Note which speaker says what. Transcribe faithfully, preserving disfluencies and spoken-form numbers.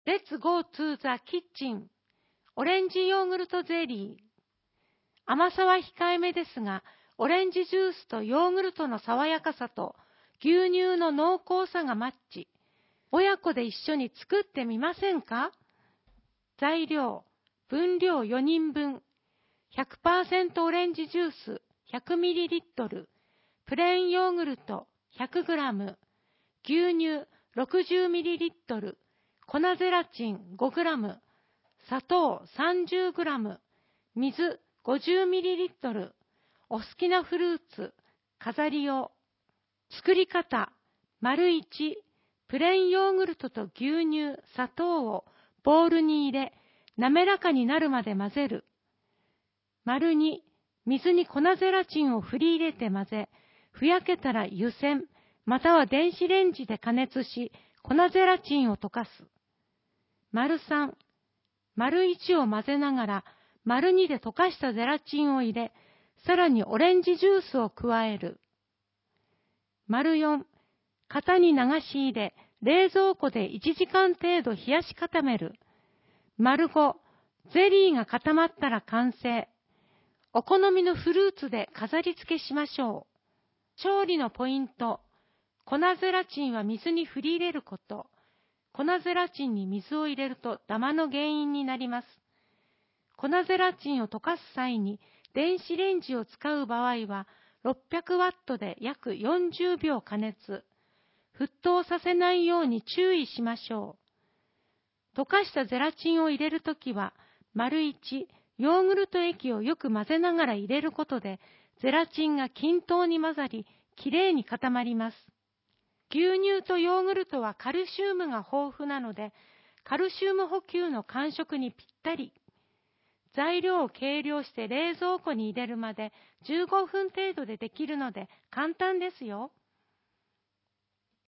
Speaker 1: Let's go to the kitchen. オレンジヨーグルトゼリー。甘さは控えめですが、オレンジジュースとヨーグルトの爽やかさと牛乳の濃厚さがマッチ。親子で一緒に作ってみませんか？材料、分量よにんぶん。ひゃくパーセント オレンジジュース ひゃくミリリットル、プレーンヨーグルト ひゃくグラム、牛乳 ろくじゅうミリリットル、粉ゼラチン ごグラム、砂糖 さんじゅうグラム、水 ごじゅうミリリットル、お好きなフルーツ、飾り用。作り方、丸いち、プレーンヨーグルトと牛乳、砂糖をボウルに入れ、滑らかになるまで混ぜる。丸に、水に粉ゼラチンを振り入れて混ぜ、ふやけたら湯煎、または電子レンジで加熱し、粉ゼラチンを溶かす。丸さん、丸いちを混ぜながら、丸にで溶かしたゼラチンを入れ、さらにオレンジジュースを加える。丸よん、型に流し入れ、冷蔵庫でいちじかん程度冷やし固める。丸ご、ゼリーが固まったら完成。お好みのフルーツで飾り付けしましょう。調理のポイント。粉ゼラチンは水に振り入れること。粉ゼラチンに水を入れるとダマの原因になります。粉ゼラチンを溶かす際に電子レンジを使う場合はろっぴゃくワットで約よんじゅうびょう加熱。沸騰させないように注意しましょう。溶かしたゼラチンを入れるときは、丸いち、ヨーグルト液をよく混ぜながら入れることで、ゼラチンが均等に混ざり、きれいに固まります。牛乳とヨーグルトはカルシウムが豊富なので、カルシウム補給の間食にぴったり。材料を計量して冷蔵庫に入れるまでじゅうごふん程度でできるので簡単ですよ。